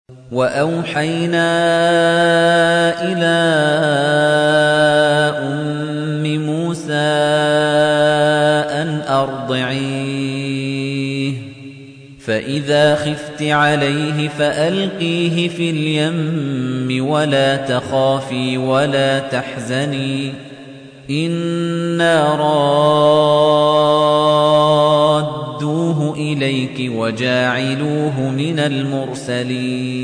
وَأَوْحَيْنَا إِلَىٰ أُمِّ مُوسَىٰ أَنْ أَرْضِعِيهِ فَإِذَا خِفْتِ عَلَيْهِ فَأَلْقِيهِ فِي الْيَمِّ وَلَا تَخَافِي وَلَا تَحْزَنِي إِنَّا رَادُّوهُ إِلَيْكِ وَجَاعِلُوهُ مِنَ الْمُرْسَلِينَ